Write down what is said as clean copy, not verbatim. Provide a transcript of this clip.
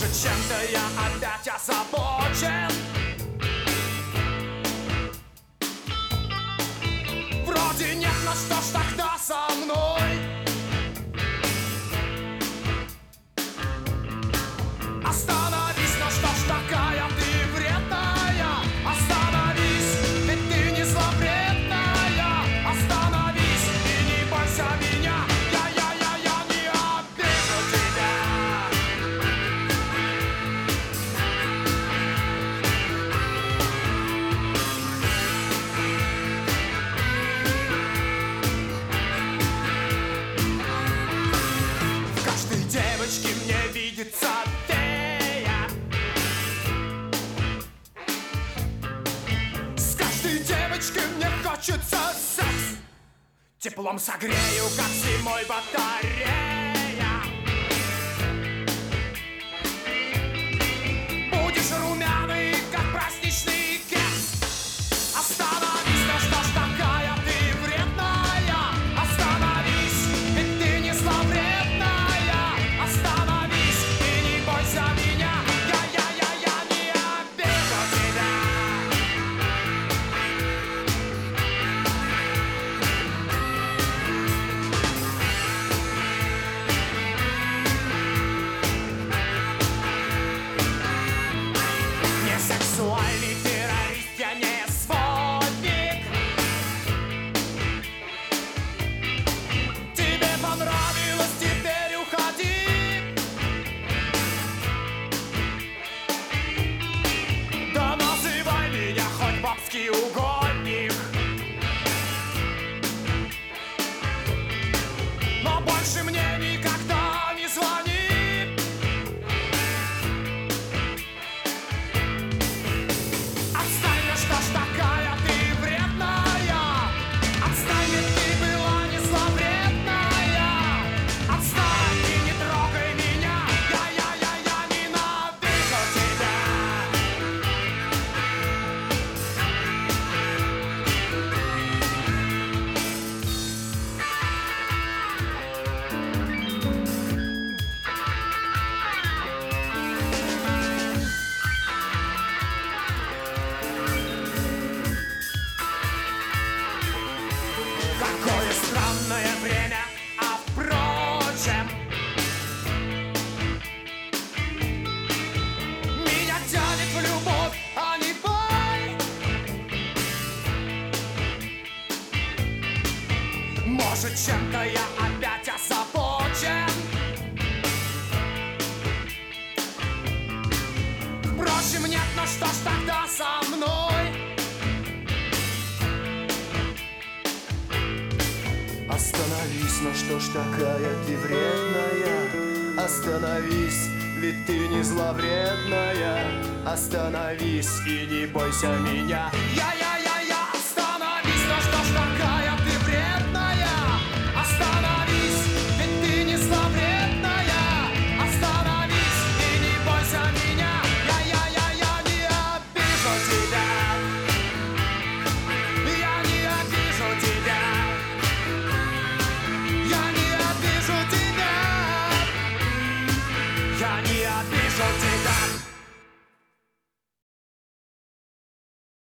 Может, чем-то я опять озабочен. Вроде нет, но что ж тогда со мной? Остановись, ну что ж такая ты вредная? Остановись, ведь ты не зловредная. Остановись и не бойся меня. Я не обижу тебя. В каждой девочке мне видится фея. С каждой девочкой мне хочется секс. Теплом согрею, как зимой батарея. Будешь румяный, как праздничный кекс. Остановись, ну что ж такая ты вредная? Остановись, ведь ты не зловредная. Остановись и не бойся меня. Я не обижу тебя. Не сексуальный террорист, я не сводник. Тебе понравилось, теперь уходи. Да называй меня хоть бабский угодник. Но больше мне никогда не звони. Отстань, ну что ж такая ты вредная? Отстань, ведь ты была не зловредная. Отстань и не трогай меня. Я ненавижу тебя. Какое странное время, а впрочем, меня тянет в любовь, а не боль. Может, чем-то я опять озабочен. Впрочем, нет, но что ж тогда со мной? Остановись, ну что ж такая ты вредная? Остановись, ведь ты не зловредная. Остановись и не бойся меня. Я остановись, ну что ж такая ты вредная? Остановись, ведь ты не зловредная. Остановись и не бойся меня. Я не обижу тебя. Я не обижу тебя. Я не обижу тебя. Я не обижу тебя.